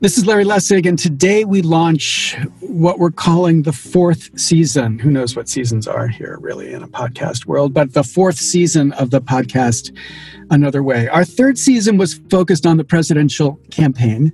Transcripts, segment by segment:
This is Larry Lessig, and today we launch what we're calling the fourth season. Who knows what seasons are here, really, in a podcast world, but the fourth season of the podcast, Another Way. Our third season was focused on the presidential campaign.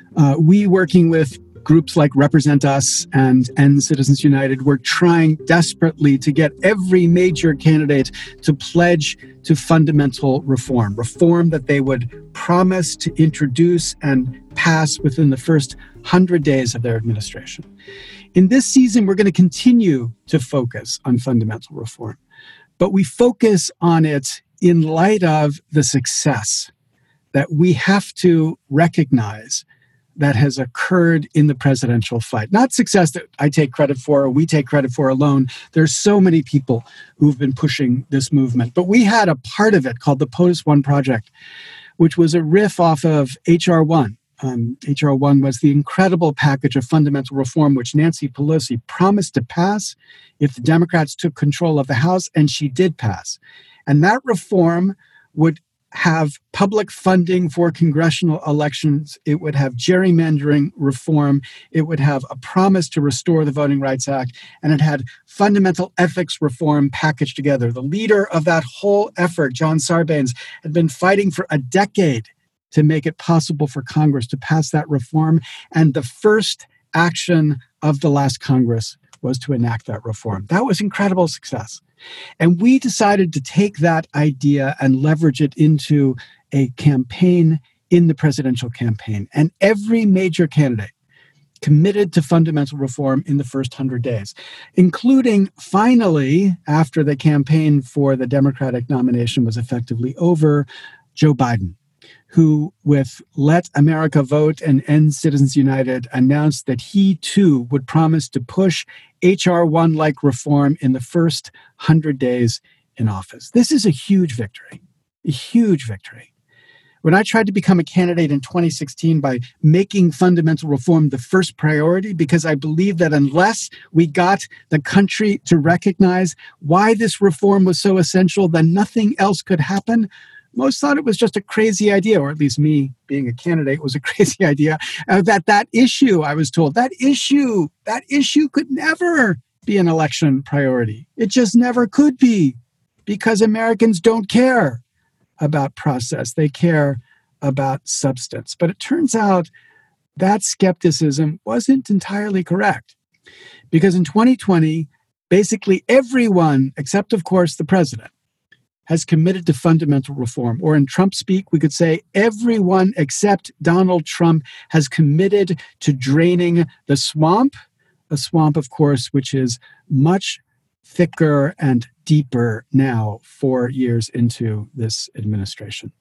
We, working with groups like Represent Us and End Citizens United, were trying desperately to get every major candidate to pledge to fundamental reform that they would promise to introduce and pass within the first 100 days of their administration. In this season, we're going to continue to focus on fundamental reform, but we focus on it in light of the success that we have to recognize that has occurred in the presidential fight. Not success that I take credit for or we take credit for alone. There's so many people who've been pushing this movement. But we had a part of it called the POTUS 1 Project, which was a riff off of H.R. 1. H.R. 1 was the incredible package of fundamental reform which Nancy Pelosi promised to pass if the Democrats took control of the House, and she did pass. And that reform would have public funding for congressional elections. It would have gerrymandering reform. It would have a promise to restore the Voting Rights Act. And it had fundamental ethics reform packaged together. The leader of that whole effort, John Sarbanes, had been fighting for a decade to make it possible for Congress to pass that reform. And the first action of the last Congress was to enact that reform. That was incredible success. And we decided to take that idea and leverage it into a campaign in the presidential campaign. And every major candidate committed to fundamental reform in the first 100 days, including finally, after the campaign for the Democratic nomination was effectively over, Joe Biden, who, with Let America Vote and End Citizens United, announced that he too would promise to push H.R. 1-like reform in the first 100 days in office. This is a huge victory, a huge victory. When I tried to become a candidate in 2016 by making fundamental reform the first priority, because I believed that unless we got the country to recognize why this reform was so essential, then nothing else could happen, most thought it was just a crazy idea, or at least me being a candidate was a crazy idea, that issue, I was told, that issue could never be an election priority. It just never could be, because Americans don't care about process. They care about substance. But it turns out that skepticism wasn't entirely correct, because in 2020, basically everyone, except of course the president, has committed to fundamental reform. Or in Trump speak, we could say everyone except Donald Trump has committed to draining the swamp, a swamp, of course, which is much thicker and deeper now, 4 years into this administration.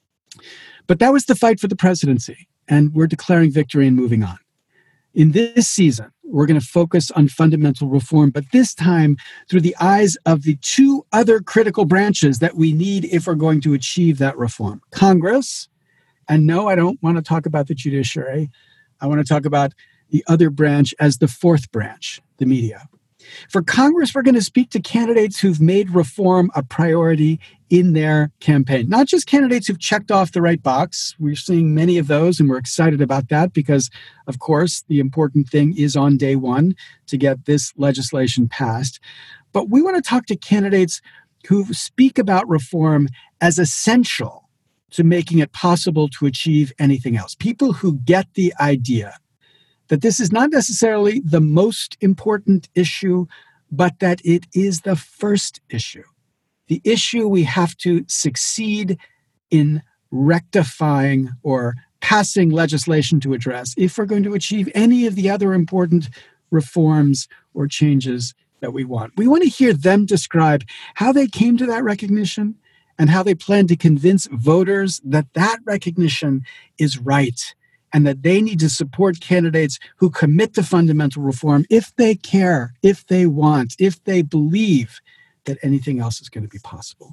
But that was the fight for the presidency, and we're declaring victory and moving on. In this season, we're going to focus on fundamental reform, but this time through the eyes of the two other critical branches that we need if we're going to achieve that reform. Congress, and no, I don't want to talk about the judiciary. I want to talk about the other branch as the fourth branch, the media. For Congress, we're going to speak to candidates who've made reform a priority in their campaign. Not just candidates who've checked off the right box. We're seeing many of those, and we're excited about that because, of course, the important thing is on day one to get this legislation passed. But we want to talk to candidates who speak about reform as essential to making it possible to achieve anything else. People who get the idea that this is not necessarily the most important issue, but that it is the first issue. The issue we have to succeed in rectifying or passing legislation to address if we're going to achieve any of the other important reforms or changes that we want. We want to hear them describe how they came to that recognition and how they plan to convince voters that that recognition is right, and that they need to support candidates who commit to fundamental reform if they care, if they want, if they believe that anything else is going to be possible.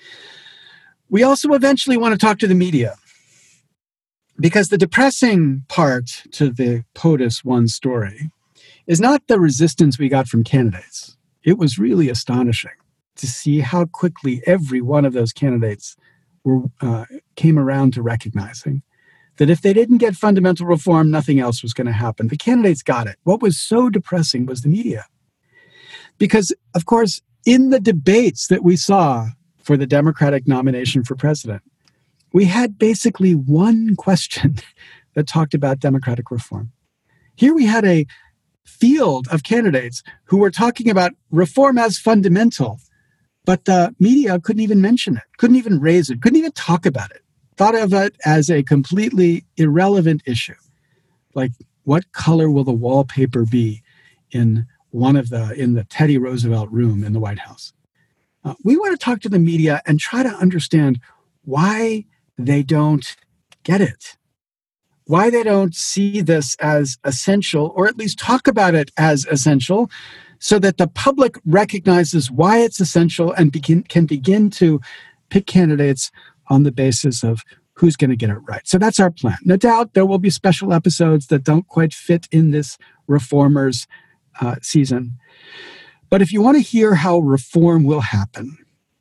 We also eventually want to talk to the media, because the depressing part to the POTUS 1 story is not the resistance we got from candidates. It was really astonishing to see how quickly every one of those candidates came around to recognizing that if they didn't get fundamental reform, nothing else was going to happen. The candidates got it. What was so depressing was the media. Because, of course, in the debates that we saw for the Democratic nomination for president, we had basically one question that talked about democratic reform. Here we had a field of candidates who were talking about reform as fundamental, but the media couldn't even mention it, couldn't even raise it, couldn't even talk about it, thought of it as a completely irrelevant issue. Like, what color will the wallpaper be in the Teddy Roosevelt room in the White House? We want to talk to the media and try to understand why they don't get it, why they don't see this as essential, or at least talk about it as essential, so that the public recognizes why it's essential and can begin to pick candidates on the basis of who's going to get it right. So that's our plan. No doubt there will be special episodes that don't quite fit in this Reformers season. But if you want to hear how reform will happen,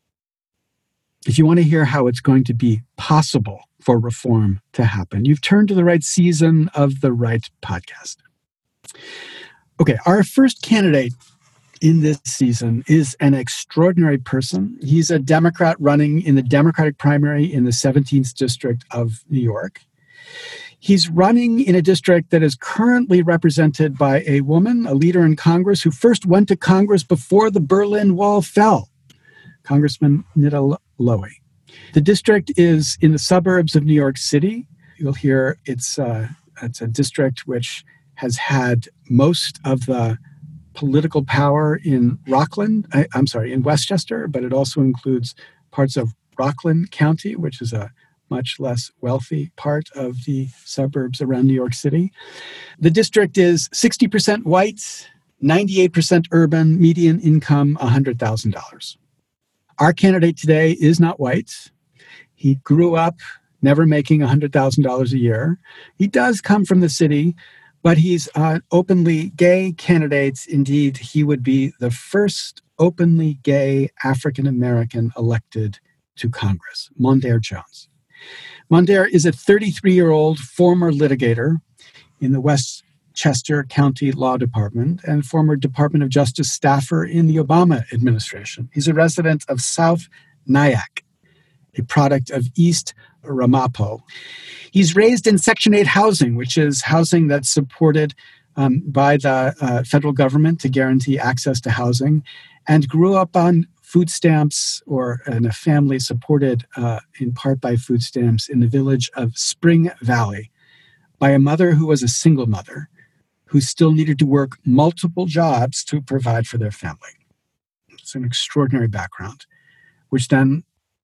if you want to hear how it's going to be possible for reform to happen, you've turned to the right season of the right podcast. Okay, our first candidate in this season is an extraordinary person. He's a Democrat running in the Democratic primary in the 17th district of New York. He's running in a district that is currently represented by a woman, a leader in Congress, who first went to Congress before the Berlin Wall fell, Congressman Nita Lowey. The district is in the suburbs of New York City. You'll hear it's a district which has had most of the political power in in Westchester, but it also includes parts of Rockland County, which is a much less wealthy part of the suburbs around New York City. The district is 60% white, 98% urban, median income $100,000. Our candidate today is not white. He grew up never making $100,000 a year. He does come from the city, but he's an openly gay candidate. Indeed, he would be the first openly gay African-American elected to Congress, Mondaire Jones. Mondaire is a 33-year-old former litigator in the Westchester County Law Department and former Department of Justice staffer in the Obama administration. He's a resident of South Nyack, a product of East Ramapo. He's raised in Section 8 housing, which is housing that's supported by the federal government to guarantee access to housing, and grew up on food stamps or in a family supported in part by food stamps in the village of Spring Valley by a mother who was a single mother who still needed to work multiple jobs to provide for their family. It's an extraordinary background, which then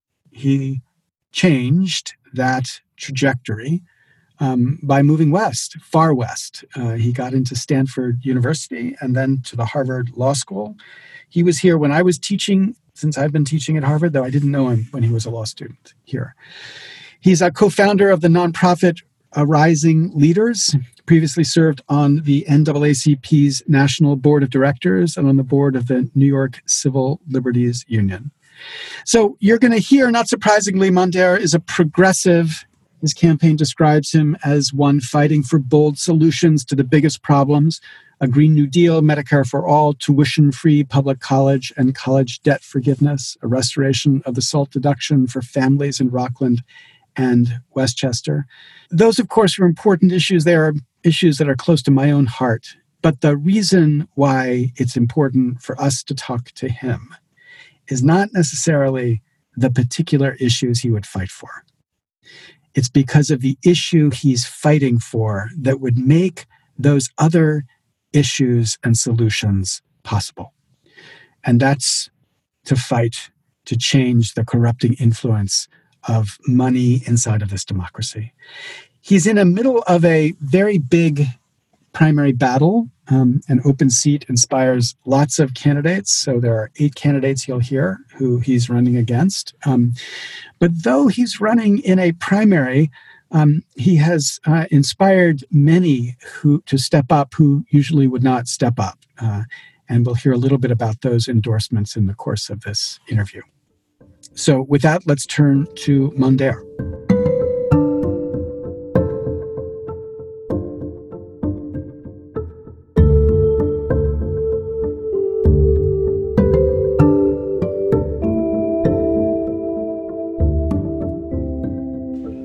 he changed that trajectory by moving west, far west. He got into Stanford University and then to the Harvard Law School. He was here when I was teaching, since I've been teaching at Harvard, though I didn't know him when he was a law student here. He's a co-founder of the nonprofit Rising Leaders, previously served on the NAACP's National Board of Directors and on the board of the New York Civil Liberties Union. So you're going to hear, not surprisingly, Mondaire is a progressive. His campaign describes him as one fighting for bold solutions to the biggest problems: a Green New Deal, Medicare for all, tuition-free public college and college debt forgiveness, a restoration of the SALT deduction for families in Rockland and Westchester. Those, of course, are important issues. They are issues that are close to my own heart. But the reason why it's important for us to talk to him is not necessarily the particular issues he would fight for. It's because of the issue he's fighting for that would make those other issues and solutions possible. And that's to fight to change the corrupting influence of money inside of this democracy. He's in the middle of a very big primary battle. An open seat inspires lots of candidates. So there are 8 candidates you'll hear who he's running against. But though he's running in a primary, he has inspired many to step up who usually would not step up. And we'll hear a little bit about those endorsements in the course of this interview. So with that, let's turn to Mondaire.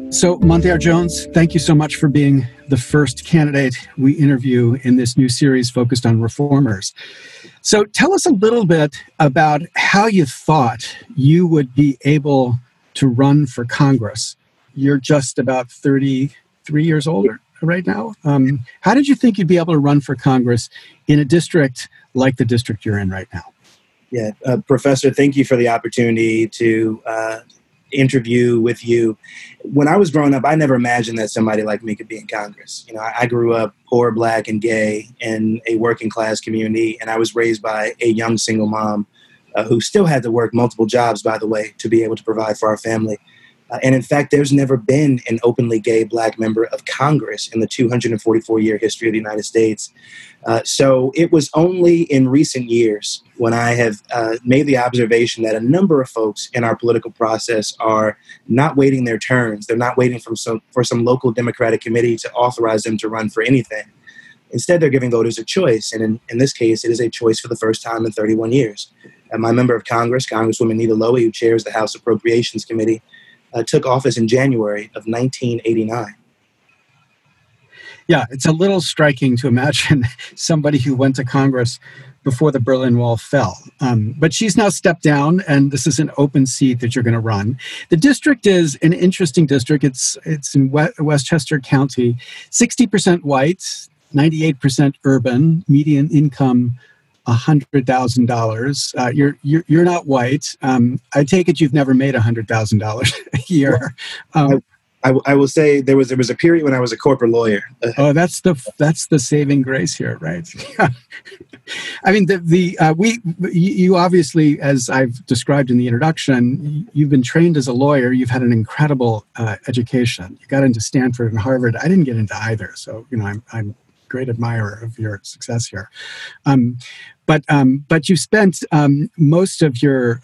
So, Monteiro Jones, thank you so much for being the first candidate we interview in this new series focused on reformers. So, tell us a little bit about how you thought you would be able to run for Congress. You're just about 33 years old right now. How did you think you'd be able to run for Congress in a district like the district you're in right now? Yeah, Professor, thank you for the opportunity to interview with you. When I was growing up, I never imagined that somebody like me could be in Congress. You know, I grew up poor, Black, and gay in a working class community, and I was raised by a young single mom who still had to work multiple jobs, by the way, to be able to provide for our family. And in fact, there's never been an openly gay Black member of Congress in the 244-year history of the United States. So it was only in recent years when I have made the observation that a number of folks in our political process are not waiting their turns. They're not waiting for some local Democratic committee to authorize them to run for anything. Instead, they're giving voters a choice. And in this case, it is a choice for the first time in 31 years. And my member of Congress, Congresswoman Nita Lowey, who chairs the House Appropriations Committee, took office in January of 1989. Yeah, it's a little striking to imagine somebody who went to Congress before the Berlin Wall fell. But she's now stepped down, and this is an open seat that you're going to run. The district is an interesting district. It's in Westchester County, 60% white, 98% urban, median income $100,000. You're not white. I take it you've never made $100,000 a year. I will say there was a period when I was a corporate lawyer. Oh, that's the saving grace here, right? I mean, you obviously, as I've described in the introduction, you've been trained as a lawyer. You've had an incredible education. You got into Stanford and Harvard. I didn't get into either, so I'm a great admirer of your success here. But you spent most of your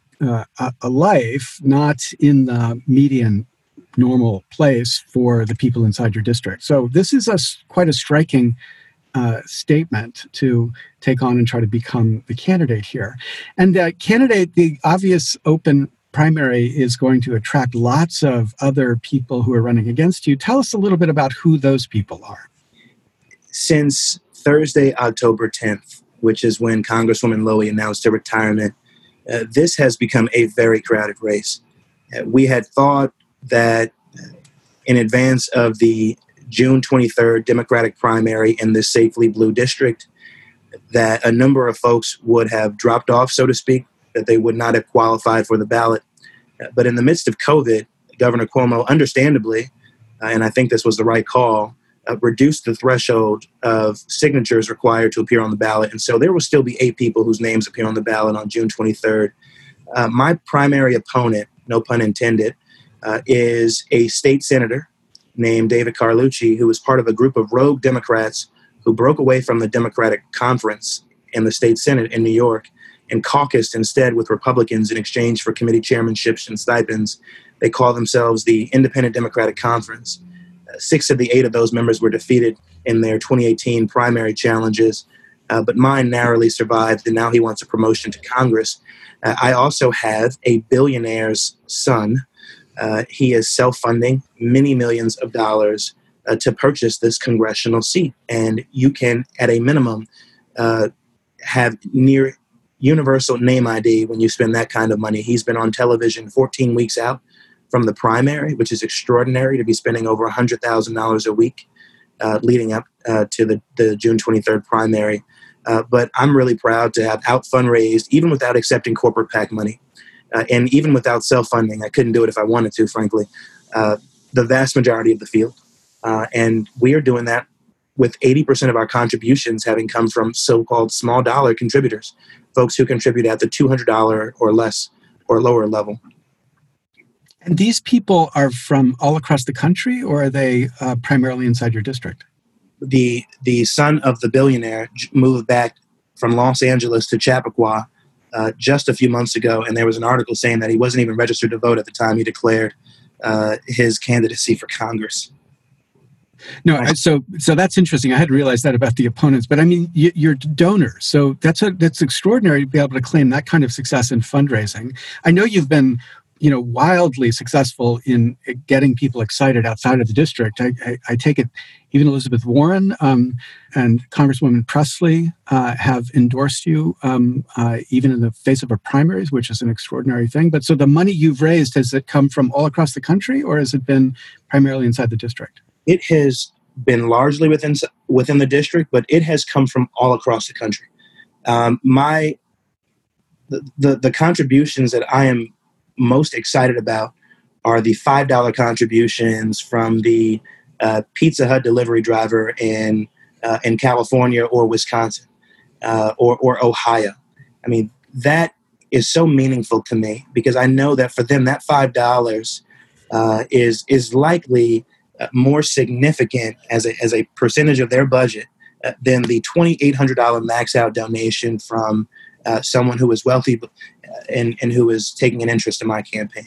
life not in the median normal place for the people inside your district. So this is quite a striking statement to take on and try to become the candidate here. And the obvious open primary is going to attract lots of other people who are running against you. Tell us a little bit about who those people are. Since Thursday, October 10th, which is when Congresswoman Lowey announced her retirement, this has become a very crowded race. We had thought that in advance of the June 23rd Democratic primary in this safely blue district, that a number of folks would have dropped off, so to speak, that they would not have qualified for the ballot. But in the midst of COVID, Governor Cuomo, understandably, and I think this was the right call, reduced the threshold of signatures required to appear on the ballot. And so there will still be 8 people whose names appear on the ballot on June 23rd. My primary opponent, no pun intended, is a state senator named David Carlucci, who was part of a group of rogue Democrats who broke away from the Democratic conference in the state Senate in New York and caucused instead with Republicans in exchange for committee chairmanships and stipends. They call themselves the Independent Democratic Conference. 6 of the 8 of those members were defeated in their 2018 primary challenges, but mine narrowly survived, and now he wants a promotion to Congress. I also have a billionaire's son. He is self-funding many millions of dollars to purchase this congressional seat. And you can, at a minimum, have near universal name ID when you spend that kind of money. He's been on television 14 weeks out from the primary, which is extraordinary to be spending over $100,000 a week leading up to the June 23rd primary. But I'm really proud to have out-fundraised, even without accepting corporate PAC money. And even without self-funding, I couldn't do it if I wanted to, frankly, the vast majority of the field. And we are doing that with 80% of our contributions having come from so-called small dollar contributors, folks who contribute at the $200 or less or lower level. And these people are from all across the country, or are they primarily inside your district? The son of the billionaire moved back from Los Angeles to Chappaqua just a few months ago, and there was an article saying that he wasn't even registered to vote at the time he declared his candidacy for Congress. No, so that's interesting. I hadn't realized that about the opponents, but I mean, you're donors, so that's extraordinary to be able to claim that kind of success in fundraising. I know you've been wildly successful in getting people excited outside of the district. I take it even Elizabeth Warren and Congresswoman Presley have endorsed you, even in the face of a primaries, which is an extraordinary thing. But so the money you've raised, has it come from all across the country, or has it been primarily inside the district? It has been largely within the district, but it has come from all across the country. The contributions that I am most excited about are the $5 contributions from the Pizza Hut delivery driver in California or Wisconsin or Ohio. I mean, that is so meaningful to me because I know that for them, that $5 is likely more significant as a percentage of their budget than the $2,800 max out donation from someone who is wealthy and who is taking an interest in my campaign.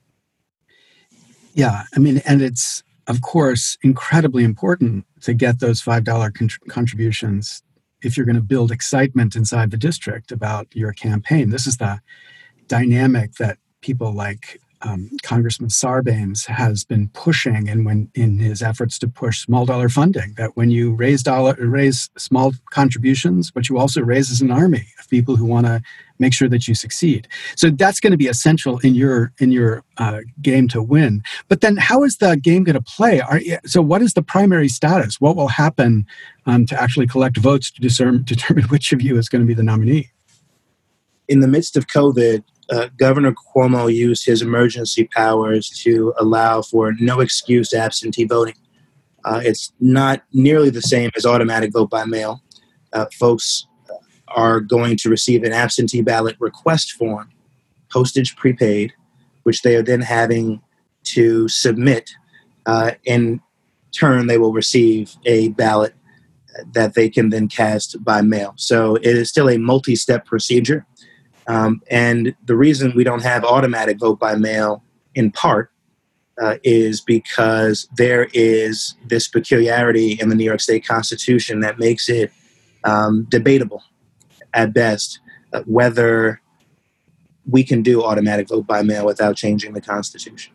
Yeah, I mean, and it's, of course, incredibly important to get those $5 contributions if you're going to build excitement inside the district about your campaign. This is the dynamic that people like Congressman Sarbanes has been pushing, and in his efforts to push small dollar funding, that when you raise small contributions, what you also raise is an army of people who want to make sure that you succeed. So that's going to be essential in your game to win. But then, how is the game going to play? So, what is the primary status? What will happen to actually collect votes to determine which of you is going to be the nominee? In the midst of COVID, Governor Cuomo used his emergency powers to allow for no excuse absentee voting. It's not nearly the same as automatic vote by mail. Folks are going to receive an absentee ballot request form, postage prepaid, which they are then having to submit. In turn, they will receive a ballot that they can then cast by mail. So it is still a multi-step procedure. And the reason we don't have automatic vote by mail, in part, is because there is this peculiarity in the New York State Constitution that makes it debatable, at best, whether we can do automatic vote by mail without changing the Constitution.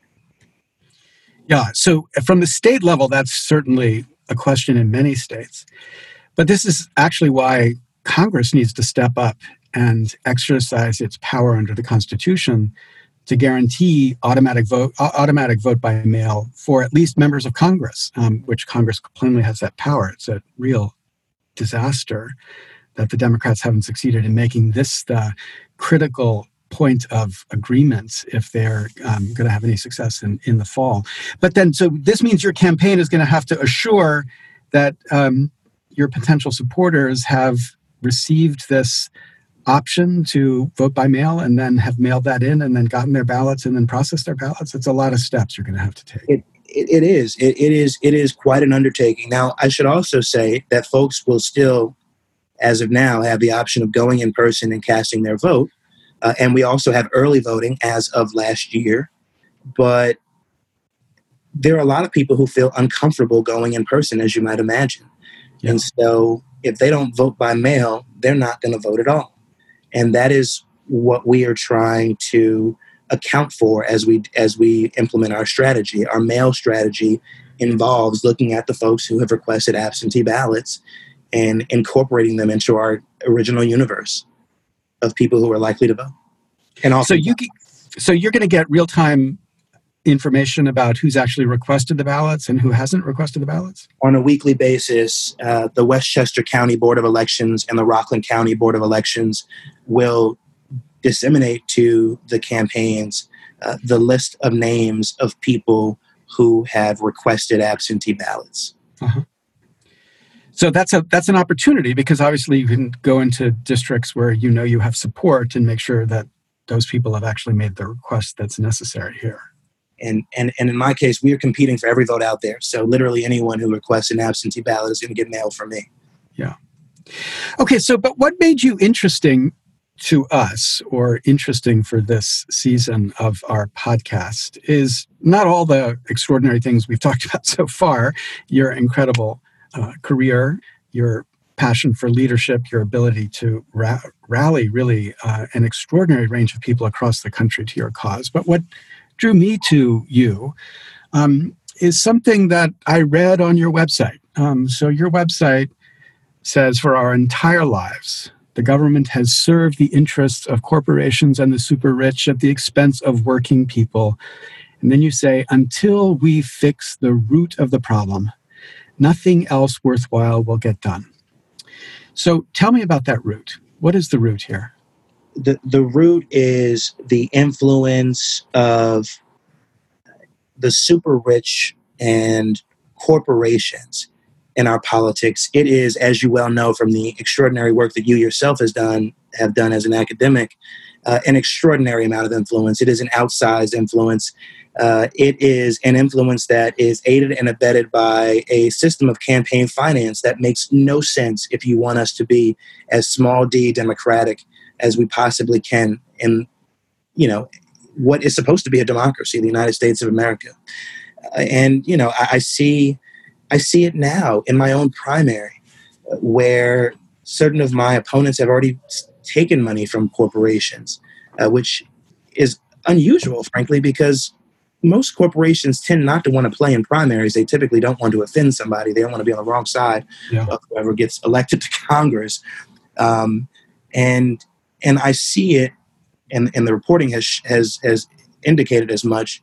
Yeah, so from the state level, that's certainly a question in many states. But this is actually why Congress needs to step up and exercise its power under the Constitution to guarantee automatic vote by mail for at least members of Congress, which Congress plainly has that power. It's a real disaster that the Democrats haven't succeeded in making this the critical point of agreement if they're going to have any success in the fall. But then, so this means your campaign is going to have to assure that your potential supporters have received this option to vote by mail and then have mailed that in and then gotten their ballots and then processed their ballots. It's a lot of steps you're going to have to take. It is quite an undertaking. Now, I should also say that folks will still, as of now, have the option of going in person and casting their vote. And we also have early voting as of last year. But there are a lot of people who feel uncomfortable going in person, as you might imagine. Yeah. And so if they don't vote by mail, they're not going to vote at all. And that is what we are trying to account for as we implement our strategy. Our mail strategy involves looking at the folks who have requested absentee ballots and incorporating them into our original universe of people who are likely to vote. And also, so you're going to get real-time information about who's actually requested the ballots and who hasn't requested the ballots? On a weekly basis, the Westchester County Board of Elections and the Rockland County Board of Elections will disseminate to the campaigns the list of names of people who have requested absentee ballots. Uh-huh. So that's an opportunity, because obviously you can go into districts where you know you have support and make sure that those people have actually made the request that's necessary here. And in my case, we are competing for every vote out there. So literally anyone who requests an absentee ballot is going to get mailed from me. Yeah. Okay, but what made you interesting to us, or interesting for this season of our podcast, is not all the extraordinary things we've talked about so far, your incredible career, your passion for leadership, your ability to rally really an extraordinary range of people across the country to your cause. But what drew me to you is something that I read on your website. So your website says, for our entire lives, the government has served the interests of corporations and the super rich at the expense of working people. And then you say, until we fix the root of the problem, nothing else worthwhile will get done. So tell me about that root. What is the root here? The root is the influence of the super rich and corporations in our politics. It is, as you well know from the extraordinary work that you yourself have done as an academic, an extraordinary amount of influence. It is an outsized influence. It is an influence that is aided and abetted by a system of campaign finance that makes no sense if you want us to be as small d democratic as we possibly can in, what is supposed to be a democracy, the United States of America. And I see it now in my own primary, where certain of my opponents have already taken money from corporations, which is unusual, frankly, because most corporations tend not to want to play in primaries. They typically don't want to offend somebody. They don't want to be on the wrong side of whoever gets elected to Congress. And I see it, and the reporting has indicated as much,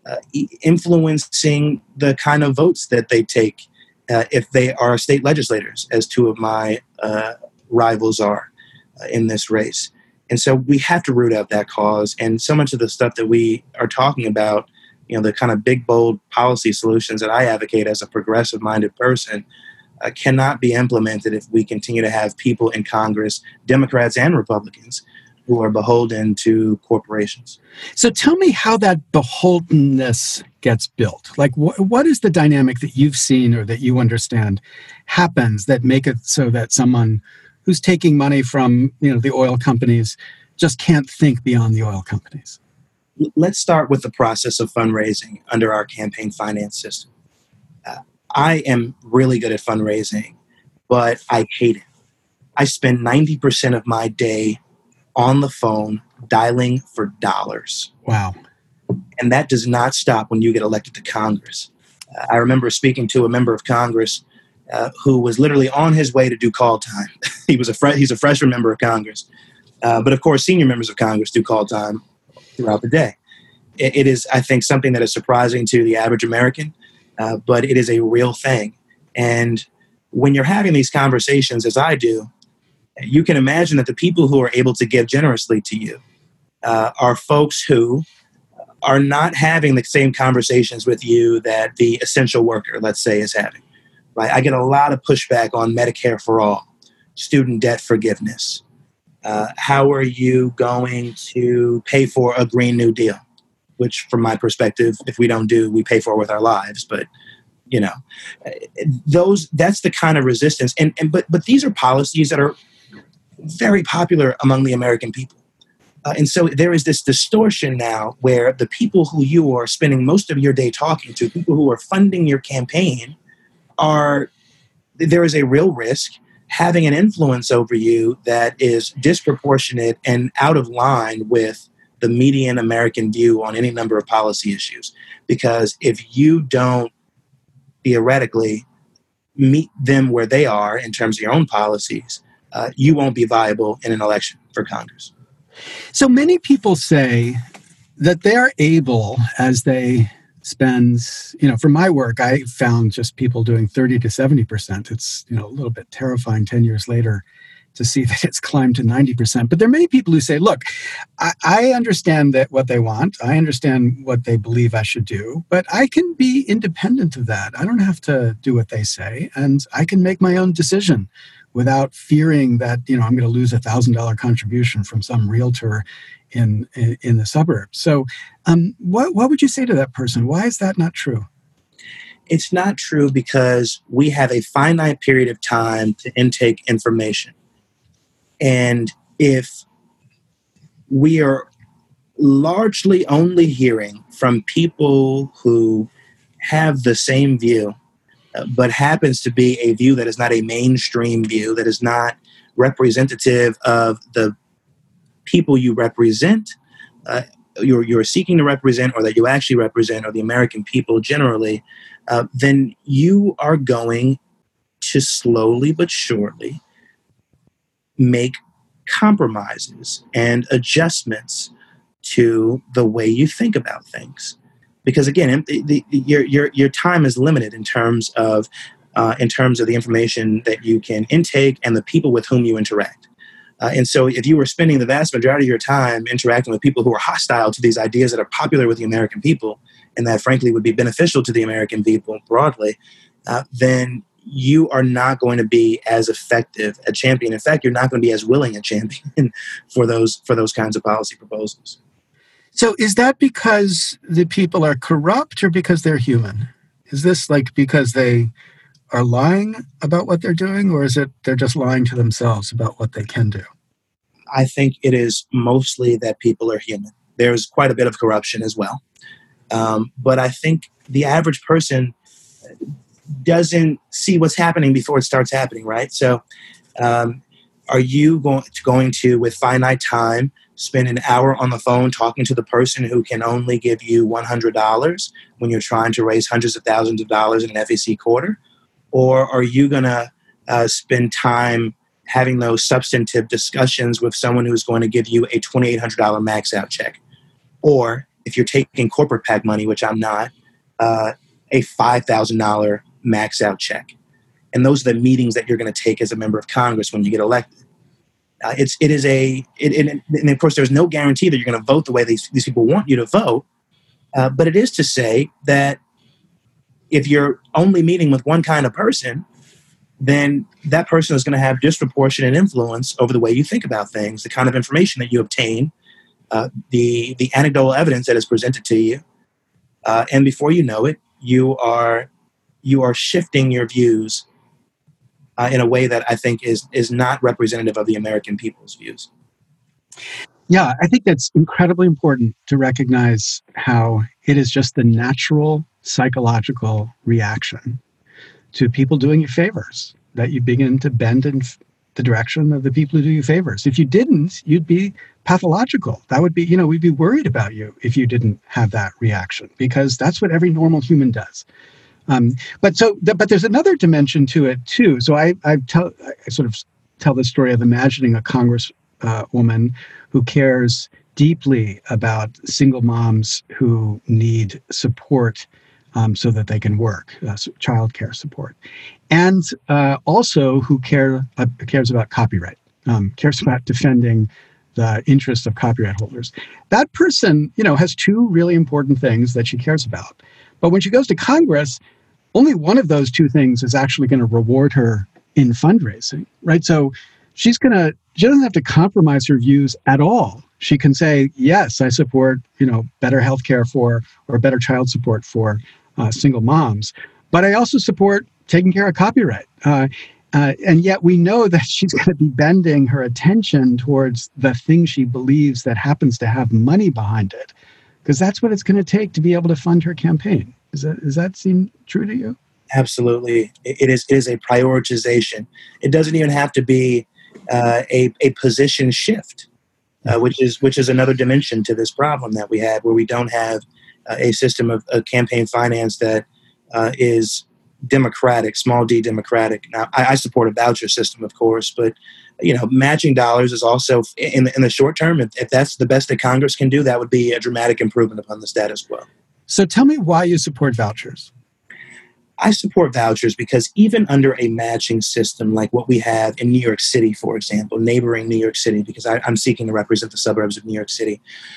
influencing the kind of votes that they take if they are state legislators, as two of my rivals are in this race. And so we have to root out that cause. And so much of the stuff that we are talking about, the kind of big, bold policy solutions that I advocate as a progressive-minded person, cannot be implemented if we continue to have people in Congress, Democrats and Republicans, who are beholden to corporations. So tell me how that beholdenness gets built. Like, what is the dynamic that you've seen or that you understand happens that make it so that someone who's taking money from the oil companies just can't think beyond the oil companies? Let's start with the process of fundraising under our campaign finance system. I am really good at fundraising, but I hate it. I spend 90% of my day on the phone dialing for dollars. Wow. And that does not stop when you get elected to Congress. I remember speaking to a member of Congress who was literally on his way to do call time. He's a freshman member of Congress. But of course, senior members of Congress do call time throughout the day. It is, I think, something that is surprising to the average American, but it is a real thing. And when you're having these conversations, as I do, you can imagine that the people who are able to give generously to you are folks who are not having the same conversations with you that the essential worker, let's say, is having. Right? I get a lot of pushback on Medicare for all, student debt forgiveness. How are you going to pay for a Green New Deal? Which, from my perspective, if we don't do, we pay for with our lives. But that's the kind of resistance. But these are policies that are very popular among the American people. And so there is this distortion now where the people who you are spending most of your day talking to, people who are funding your campaign, there is a real risk having an influence over you that is disproportionate and out of line with the median American view on any number of policy issues. Because if you don't theoretically meet them where they are in terms of your own policies, you won't be viable in an election for Congress. So many people say that they're able, as they spend, for my work, I found just people doing 30 to 70%. It's, a little bit terrifying 10 years later to see that it's climbed to 90%. But there are many people who say, look, I understand that what they want. I understand what they believe I should do, but I can be independent of that. I don't have to do what they say, and I can make my own decision without fearing that, I'm going to lose $1,000 contribution from some realtor in the suburbs. So what would you say to that person? Why is that not true? It's not true because we have a finite period of time to intake information. And if we are largely only hearing from people who have the same view but happens to be a view that is not a mainstream view, that is not representative of the people you represent, you're seeking to represent, or that you actually represent, or the American people generally, then you are going to slowly but surely make compromises and adjustments to the way you think about things. Because again, your time is limited in terms of the information that you can intake and the people with whom you interact. And so if you were spending the vast majority of your time interacting with people who are hostile to these ideas that are popular with the American people, and that frankly would be beneficial to the American people broadly, then you are not going to be as effective a champion. In fact, you're not going to be as willing a champion for those kinds of policy proposals. So is that because the people are corrupt or because they're human? Is this like because they are lying about what they're doing, or is it they're just lying to themselves about what they can do? I think it is mostly that people are human. There's quite a bit of corruption as well. But I think the average person doesn't see what's happening before it starts happening, right? So are you going to, with finite time, spend an hour on the phone talking to the person who can only give you $100 when you're trying to raise hundreds of thousands of dollars in an FEC quarter? Or are you going to spend time having those substantive discussions with someone who's going to give you a $2,800 max out check? Or if you're taking corporate PAC money, which I'm not, a $5,000 max out check. And those are the meetings that you're going to take as a member of Congress when you get elected. And of course, there's no guarantee that you're going to vote the way these people want you to vote. But it is to say that if you're only meeting with one kind of person, then that person is going to have disproportionate influence over the way you think about things, the kind of information that you obtain, the anecdotal evidence that is presented to you. And before you know it, you are shifting your views in a way that I think is not representative of the American people's views. Yeah, I think that's incredibly important to recognize how it is just the natural psychological reaction to people doing you favors that you begin to bend in the direction of the people who do you favors. If you didn't, you'd be pathological. That would be, we'd be worried about you if you didn't have that reaction, because that's what every normal human does. But there's another dimension to it too. So I sort of tell the story of imagining a Congresswoman who cares deeply about single moms who need support so that they can work, childcare support, and also who cares about copyright, cares about defending the interests of copyright holders. That person, has two really important things that she cares about. But when she goes to Congress, only one of those two things is actually going to reward her in fundraising, right? So she doesn't have to compromise her views at all. She can say, yes, I support, better healthcare or better child support for single moms, but I also support taking care of copyright. And yet we know that she's going to be bending her attention towards the thing she believes that happens to have money behind it, because that's what it's going to take to be able to fund her campaign. Does that seem true to you? Absolutely. It is a prioritization. It doesn't even have to be a position shift, which is another dimension to this problem that we have, where we don't have a system of campaign finance that is democratic, small d democratic. Now, I support a voucher system, of course, but matching dollars is also in the short term. If that's the best that Congress can do, that would be a dramatic improvement upon the status quo. So tell me why you support vouchers. I support vouchers because even under a matching system like what we have in New York City, for example, neighboring New York City, because I'm seeking to represent the suburbs of New York City,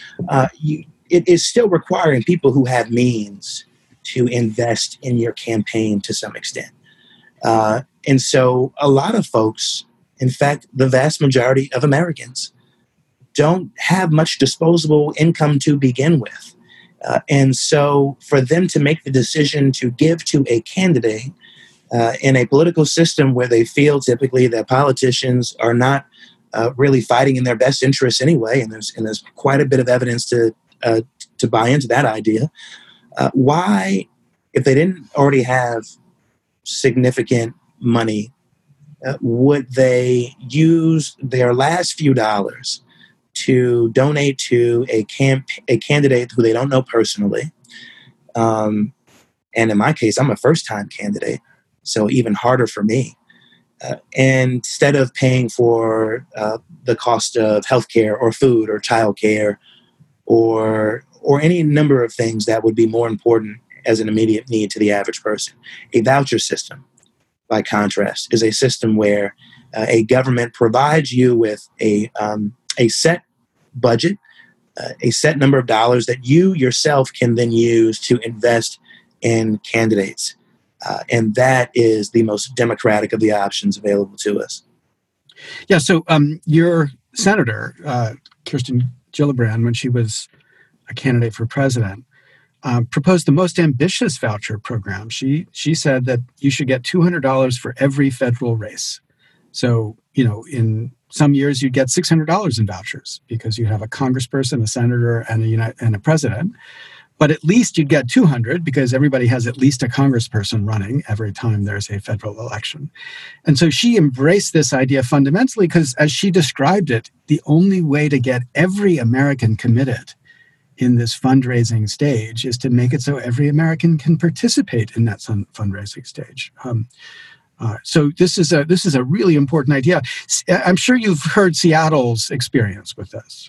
it is still requiring people who have means to invest in your campaign to some extent. And so a lot of folks, in fact, the vast majority of Americans, don't have much disposable income to begin with. And so for them to make the decision to give to a candidate in a political system where they feel typically that politicians are not really fighting in their best interests anyway, and there's quite a bit of evidence to buy into that idea, why, if they didn't already have significant money, would they use their last few dollars to donate to a candidate who they don't know personally? And in my case, I'm a first-time candidate, so even harder for me. And instead of paying for the cost of healthcare or food or childcare or any number of things that would be more important as an immediate need to the average person, a voucher system, by contrast, is a system where a government provides you with a set budget, a set number of dollars that you yourself can then use to invest in candidates. And that is the most democratic of the options available to us. Yeah, so your senator, Kirsten Gillibrand, when she was a candidate for president, proposed the most ambitious voucher program. She said that you should get $200 for every federal race. So, in some years you'd get $600 in vouchers because you have a congressperson, a senator, and a president. But at least you'd get $200 because everybody has at least a congressperson running every time there's a federal election. And so she embraced this idea fundamentally because, as she described it, the only way to get every American committed in this fundraising stage is to make it so every American can participate in that fundraising stage. So this is a really important idea. I'm sure you've heard Seattle's experience with this.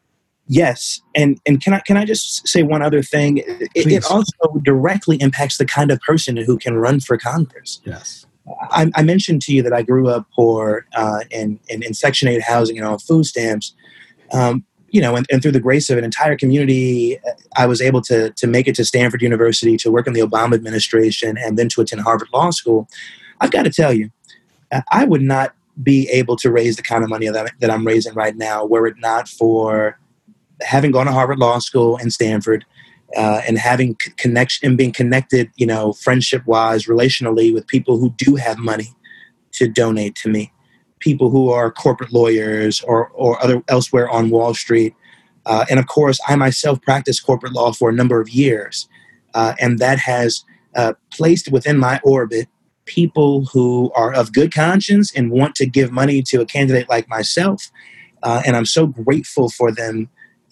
Yes, and can I just say one other thing? It also directly impacts the kind of person who can run for Congress. Yes, I mentioned to you that I grew up poor in Section 8 housing and on food stamps. And through the grace of an entire community, I was able to make it to Stanford University, to work in the Obama administration, and then to attend Harvard Law School. I've got to tell you, I would not be able to raise the kind of money that I'm raising right now were it not for having gone to Harvard Law School and Stanford, and having connection and being connected, friendship-wise, relationally, with people who do have money to donate to me, people who are corporate lawyers or elsewhere on Wall Street. And of course, I myself practiced corporate law for a number of years, and that has placed within my orbit people who are of good conscience and want to give money to a candidate like myself. And I'm so grateful for them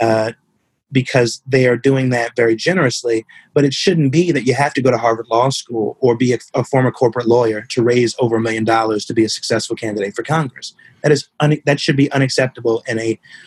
because they are doing that very generously. But it shouldn't be that you have to go to Harvard Law School or be a former corporate lawyer to raise over $1 million to be a successful candidate for Congress. That should be unacceptable in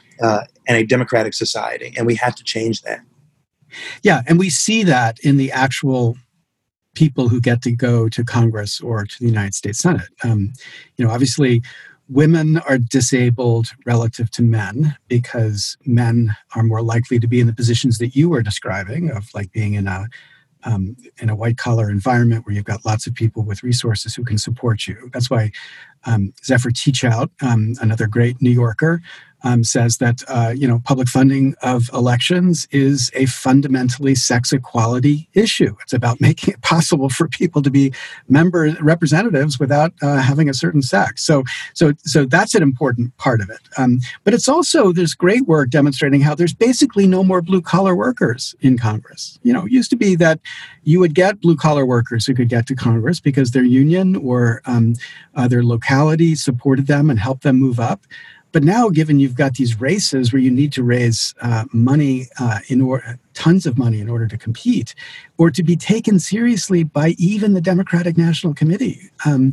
a democratic society, and we have to change that. Yeah, and we see that in the actual people who get to go to Congress or to the United States Senate. Obviously, women are disabled relative to men because men are more likely to be in the positions that you were describing, of like being in a white-collar environment where you've got lots of people with resources who can support you. That's why Zephyr Teachout, another great New Yorker, says that public funding of elections is a fundamentally sex equality issue. It's about making it possible for people to be representatives without having a certain sex. So that's an important part of it. But it's also, there's great work demonstrating how there's basically no more blue collar workers in Congress. It used to be that you would get blue collar workers who could get to Congress because their union or their locality supported them and helped them move up. But now, given you've got these races where you need to raise money, tons of money in order to compete, or to be taken seriously by even the Democratic National Committee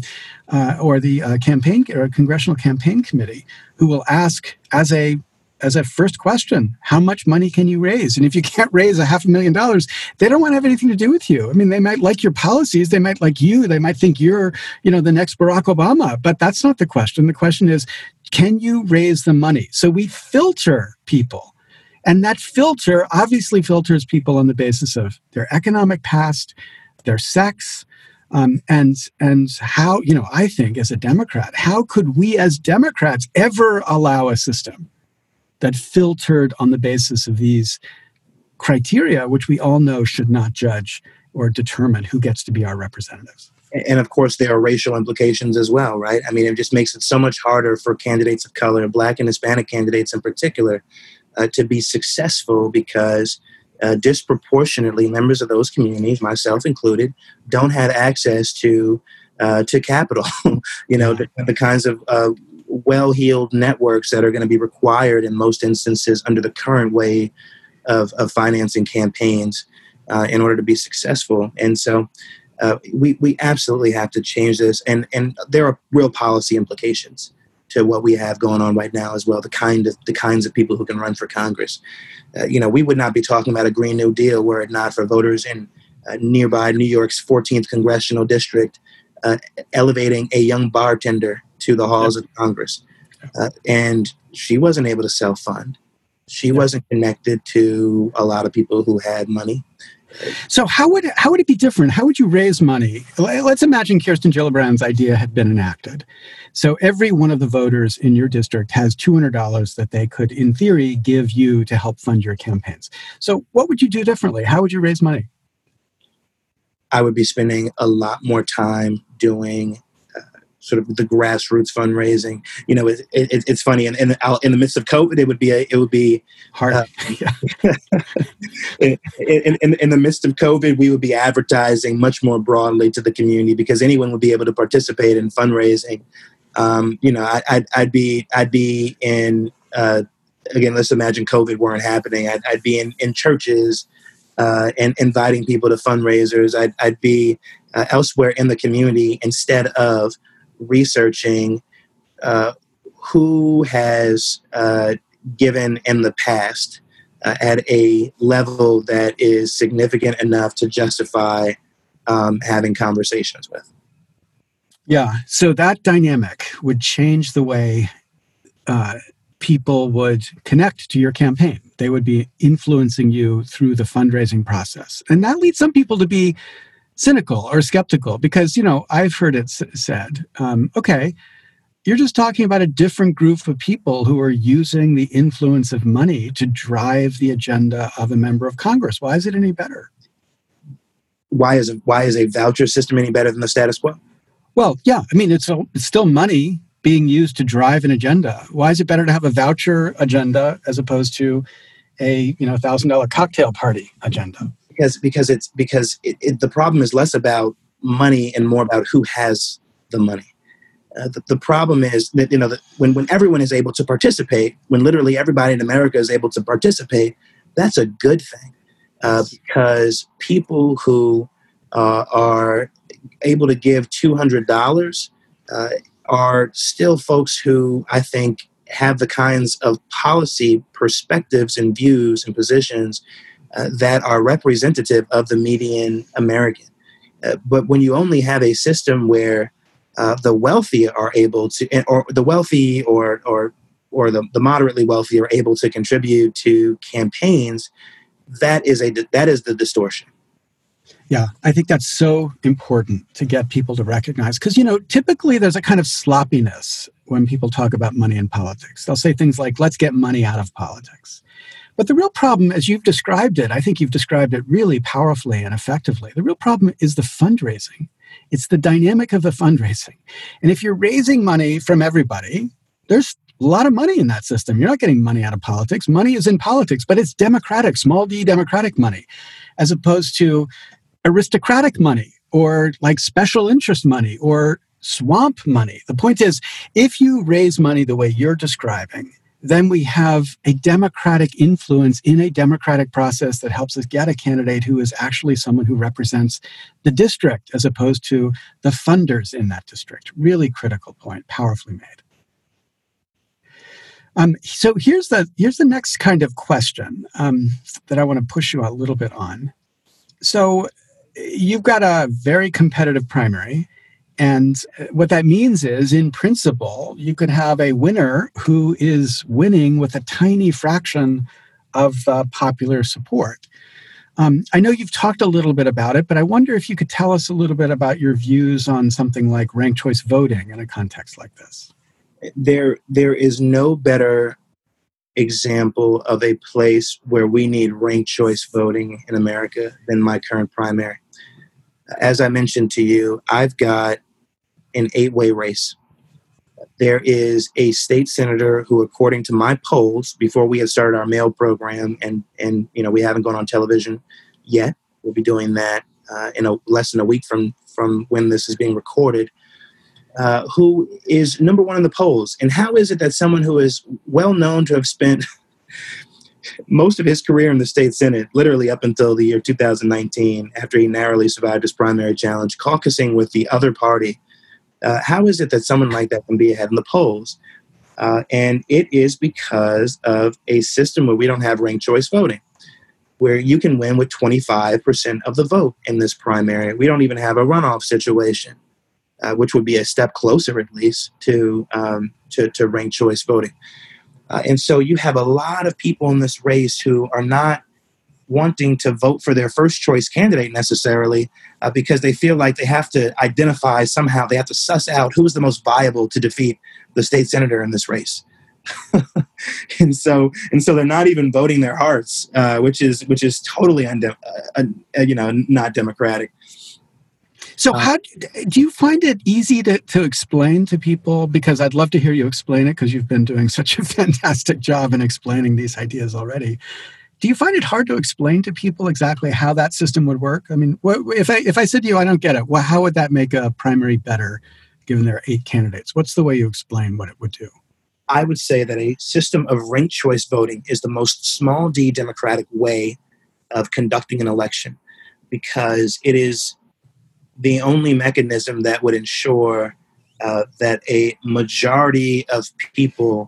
or the campaign or Congressional Campaign Committee, who will ask as a first question, how much money can you raise? And if you can't raise $500,000, they don't want to have anything to do with you. I mean, they might like your policies, they might like you, they might think you're, the next Barack Obama, but that's not the question. The question is, can you raise the money? So we filter people. And that filter obviously filters people on the basis of their economic past, their sex, and how, I think as a Democrat, how could we as Democrats ever allow a system that filtered on the basis of these criteria, which we all know should not judge or determine who gets to be our representatives? And of course, there are racial implications as well, right? I mean, it just makes it so much harder for candidates of color, Black and Hispanic candidates in particular, to be successful because disproportionately members of those communities, myself included, don't have access to capital. The kinds of well-heeled networks that are going to be required in most instances under the current way of financing campaigns in order to be successful. And so we absolutely have to change this. And there are real policy implications to what we have going on right now as well, the kinds of people who can run for Congress. We would not be talking about a Green New Deal were it not for voters in nearby New York's 14th congressional district elevating a young bartender to the halls of Congress. And she wasn't able to self-fund. She wasn't connected to a lot of people who had money. So how would it be different? How would you raise money? Let's imagine Kirsten Gillibrand's idea had been enacted. So every one of the voters in your district has $200 that they could, in theory, give you to help fund your campaigns. So what would you do differently? How would you raise money? I would be spending a lot more time doing sort of the grassroots fundraising. It's funny. In the midst of COVID, it would be hard. In the midst of COVID, we would be advertising much more broadly to the community because anyone would be able to participate in fundraising. I'd be in again. Let's imagine COVID weren't happening. I'd be in churches and inviting people to fundraisers. I'd be elsewhere in the community instead of researching who has given in the past at a level that is significant enough to justify having conversations with. Yeah, so that dynamic would change the way people would connect to your campaign. They would be influencing you through the fundraising process. And that leads some people to be cynical or skeptical because, I've heard it said, okay, you're just talking about a different group of people who are using the influence of money to drive the agenda of a member of Congress. Why is it any better? Why is a voucher system any better than the status quo? Well, yeah, it's still money being used to drive an agenda. Why is it better to have a voucher agenda as opposed to a $1,000 cocktail party agenda? Because the problem is less about money and more about who has the money. The problem is that when everyone is able to participate, when literally everybody in America is able to participate, that's a good thing because people who are able to give $200 are still folks who I think have the kinds of policy perspectives and views and positions that are representative of the median American. But when you only have a system where the wealthy are able to, or the wealthy or the moderately wealthy are able to contribute to campaigns, that is the distortion. Yeah, I think that's so important to get people to recognize because, typically there's a kind of sloppiness when people talk about money in politics. They'll say things like, let's get money out of politics. But the real problem, as you've described it, I think you've described it really powerfully and effectively. The real problem is the fundraising. It's the dynamic of the fundraising. And if you're raising money from everybody, there's a lot of money in that system. You're not getting money out of politics. Money is in politics, but it's democratic, small d democratic money, as opposed to aristocratic money or like special interest money or swamp money. The point is, if you raise money the way you're describing, then we have a democratic influence in a democratic process that helps us get a candidate who is actually someone who represents the district as opposed to the funders in that district. Really critical point, powerfully made. So here's the next kind of question that I want to push you a little bit on. So you've got a very competitive primary. And what that means is, in principle, you could have a winner who is winning with a tiny fraction of popular support. I know you've talked a little bit about it, but I wonder if you could tell us a little bit about your views on something like ranked choice voting in a context like this. There is no better example of a place where we need ranked choice voting in America than my current primary. As I mentioned to you, I've got an 8-way race. There is a state senator who, according to my polls, before we had started our mail program, and we haven't gone on television yet. We'll be doing that in less than a week from when this is being recorded. Who is number one in the polls? And how is it that someone who is well known to have spent most of his career in the state Senate, literally up until the year 2019, after he narrowly survived his primary challenge, caucusing with the other party, how is it that someone like that can be ahead in the polls? And it is because of a system where we don't have ranked choice voting, where you can win with 25% of the vote in this primary. We don't even have a runoff situation, which would be a step closer, at least, to ranked choice voting. And so you have a lot of people in this race who are not wanting to vote for their first choice candidate necessarily because they feel like they have to identify somehow, they have to suss out who is the most viable to defeat the state senator in this race. and so they're not even voting their hearts, which is totally not democratic. So how do you find it easy to explain to people? Because I'd love to hear you explain it, because you've been doing such a fantastic job in explaining these ideas already. Do you find it hard to explain to people exactly how that system would work? I mean, if I said to you, I don't get it, well, how would that make a primary better, given there are 8 candidates? What's the way you explain what it would do? I would say that a system of ranked choice voting is the most small d democratic way of conducting an election, because it is the only mechanism that would ensure that a majority of people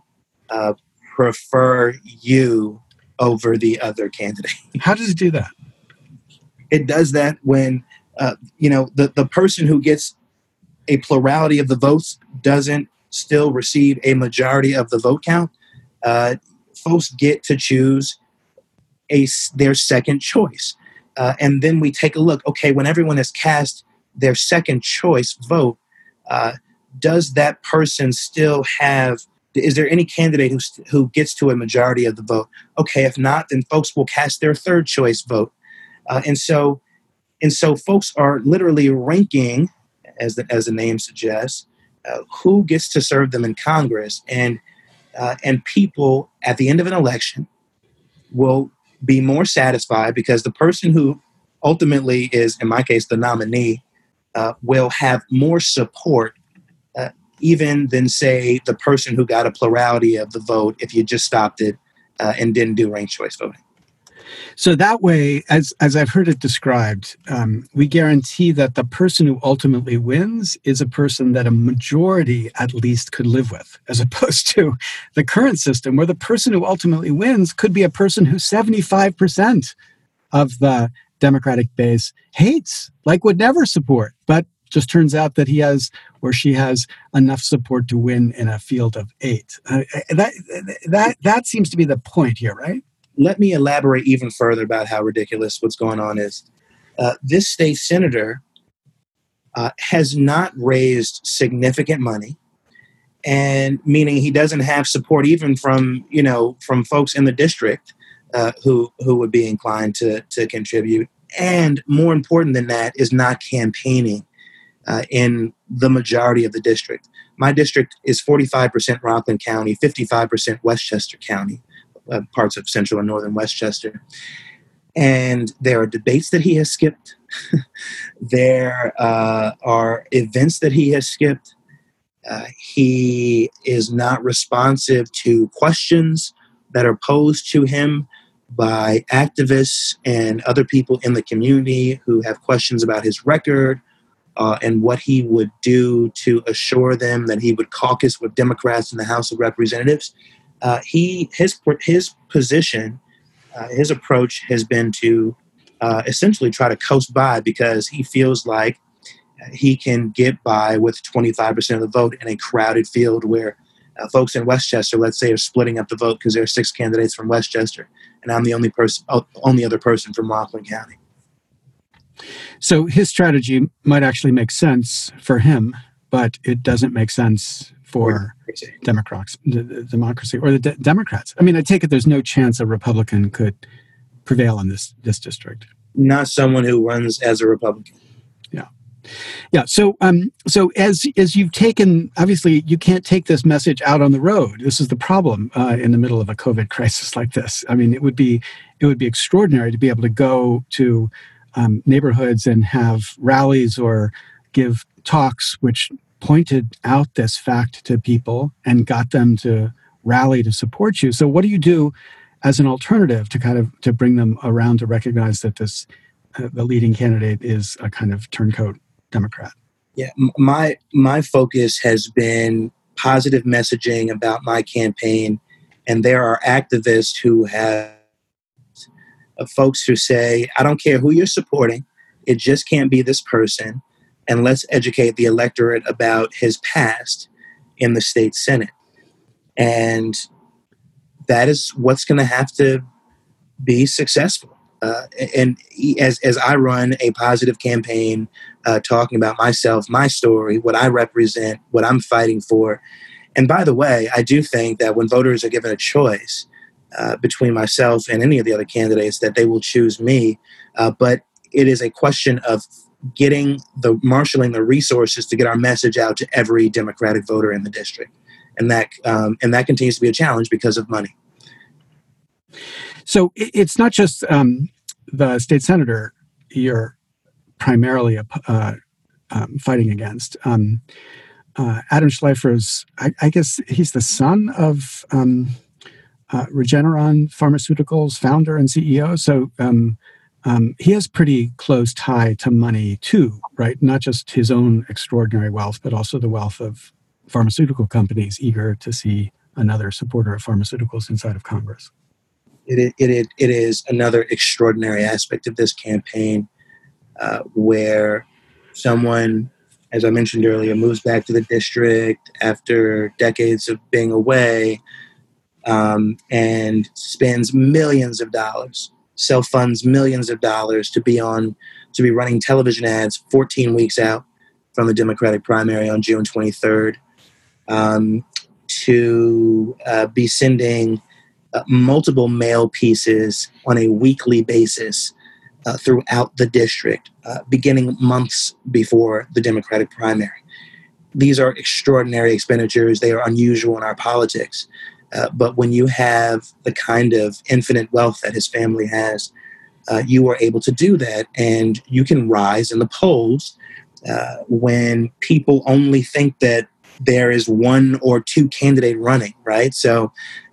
prefer you over the other candidate. How does it do that? It does that when, the person who gets a plurality of the votes doesn't still receive a majority of the vote count. Folks get to choose their second choice. And then we take a look, okay, when everyone has cast their second choice vote, does that person still have, is there any candidate who gets to a majority of the vote? Okay, if not, then folks will cast their third choice vote. And so folks are literally ranking, as the name suggests, who gets to serve them in Congress. And people at the end of an election will be more satisfied because the person who ultimately is, in my case, the nominee, will have more support even than, say, the person who got a plurality of the vote if you just stopped it and didn't do ranked choice voting. So that way, as I've heard it described, we guarantee that the person who ultimately wins is a person that a majority at least could live with, as opposed to the current system where the person who ultimately wins could be a person who 75% of the Democratic base hates, like would never support, but just turns out that he has or she has enough support to win in a field of 8. That seems to be the point here, right? Let me elaborate even further about how ridiculous what's going on is. This state senator has not raised significant money, and meaning he doesn't have support even from folks in the district who would be inclined to contribute. And more important than that is not campaigning in the majority of the district. My district is 45% Rockland County, 55% Westchester County. Parts of central and northern Westchester. And there are debates that he has skipped. There are events that he has skipped. He is not responsive to questions that are posed to him by activists and other people in the community who have questions about his record and what he would do to assure them that he would caucus with Democrats in the House of Representatives. His position, his approach has been to essentially try to coast by because he feels like he can get by with 25% of the vote in a crowded field where folks in Westchester, let's say, are splitting up the vote because there are 6 candidates from Westchester, and I'm the only other person from Rockland County. So his strategy might actually make sense for him, but it doesn't make sense for democracy or the Democrats. I mean, I take it there's no chance a Republican could prevail in this district. Not someone who runs as a Republican. Yeah. Yeah. So as you've taken, obviously, you can't take this message out on the road. This is the problem in the middle of a COVID crisis like this. I mean, it would be extraordinary to be able to go to neighborhoods and have rallies or give talks which pointed out this fact to people and got them to rally to support you. So, what do you do as an alternative to kind of to bring them around to recognize that this the leading candidate is a kind of turncoat Democrat? Yeah, my focus has been positive messaging about my campaign, and there are activists who have folks who say, I don't care who you're supporting, it just can't be this person, and let's educate the electorate about his past in the state Senate. And that is what's going to have to be successful. And as I run a positive campaign, talking about myself, my story, what I represent, what I'm fighting for. And by the way, I do think that when voters are given a choice between myself and any of the other candidates, that they will choose me. But it is a question of marshaling the resources to get our message out to every Democratic voter in the district. And that continues to be a challenge because of money. So it's not just the state senator you're primarily fighting against. Adam Schleifer's, I guess he's the son of Regeneron Pharmaceuticals founder and CEO. So he has pretty close tie to money too, right? Not just his own extraordinary wealth, but also the wealth of pharmaceutical companies eager to see another supporter of pharmaceuticals inside of Congress. It is another extraordinary aspect of this campaign where someone, as I mentioned earlier, moves back to the district after decades of being away and spends millions of dollars, self-funds millions of dollars to be running television ads 14 weeks out from the Democratic primary on June 23rd, to be sending multiple mail pieces on a weekly basis throughout the district, beginning months before the Democratic primary. These are extraordinary expenditures. They are unusual in our politics. But when you have the kind of infinite wealth that his family has, you are able to do that. And you can rise in the polls when people only think that there is one or two candidate running, right? So,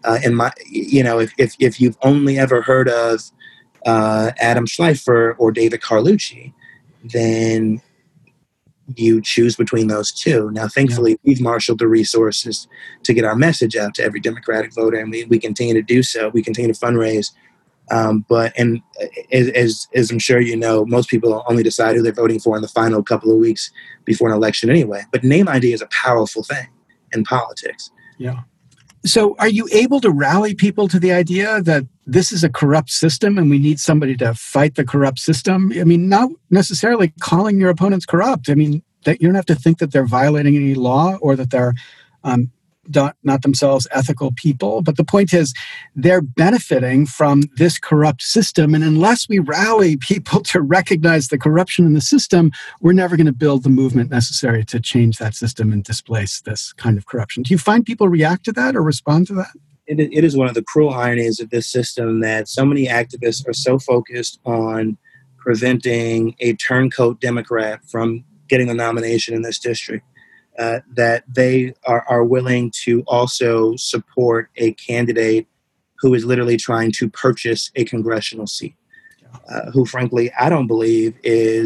if you've only ever heard of Adam Schleifer or David Carlucci, then you choose between those two. Now, thankfully, we've marshaled the resources to get our message out to every Democratic voter, and we continue to do so. We continue to fundraise. But as I'm sure you know, most people only decide who they're voting for in the final couple of weeks before an election anyway. But name ID is a powerful thing in politics. Yeah. So are you able to rally people to the idea that this is a corrupt system and we need somebody to fight the corrupt system? I mean, not necessarily calling your opponents corrupt. I mean, that you don't have to think that they're violating any law or that they're not themselves ethical people. But the point is, they're benefiting from this corrupt system. And unless we rally people to recognize the corruption in the system, we're never going to build the movement necessary to change that system and displace this kind of corruption. Do you find people react to that or respond to that? It is one of the cruel ironies of this system that so many activists are so focused on preventing a turncoat Democrat from getting the nomination in this district. That they are willing to also support a candidate who is literally trying to purchase a congressional seat, who, frankly, I don't believe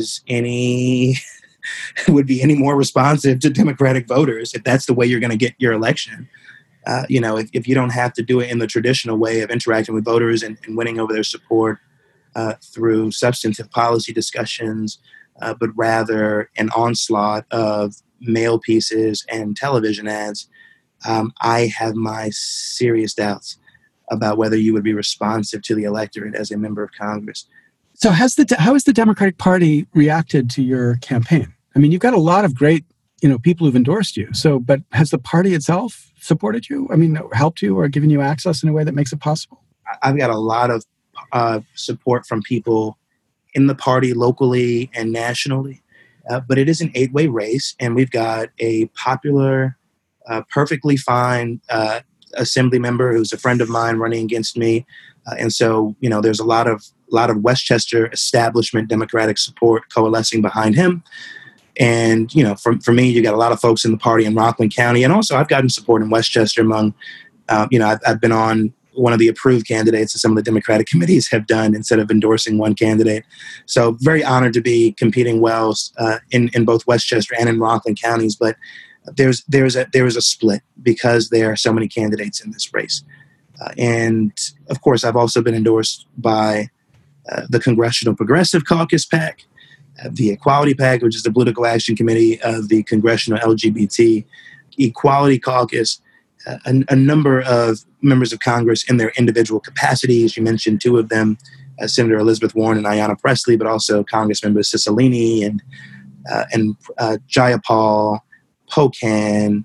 would be any more responsive to Democratic voters if that's the way you're going to get your election. If you don't have to do it in the traditional way of interacting with voters and winning over their support through substantive policy discussions, but rather an onslaught of mail pieces and television ads, I have my serious doubts about whether you would be responsive to the electorate as a member of Congress. So how has the Democratic Party reacted to your campaign? I mean, you've got a lot of great, people who've endorsed you. So, but has the party itself supported you? I mean, helped you or given you access in a way that makes it possible? I've got a lot of support from people in the party locally and nationally. but it is an 8-way race, and we've got a popular, perfectly fine assembly member who's a friend of mine running against me. And so, there's a lot of Westchester establishment Democratic support coalescing behind him. And, for me, you got a lot of folks in the party in Rockland County. And also I've gotten support in Westchester among, I've been on one of the approved candidates that some of the Democratic committees have done instead of endorsing one candidate. So very honored to be competing well in both Westchester and in Rockland counties. But there's a split because there are so many candidates in this race. And of course, I've also been endorsed by the Congressional Progressive Caucus PAC, the Equality PAC, which is the political action committee of the Congressional LGBT Equality Caucus, a number of members of Congress in their individual capacities. You mentioned two of them, Senator Elizabeth Warren and Ayanna Pressley, but also Congressmember Cicilline and Jayapal, Pocan,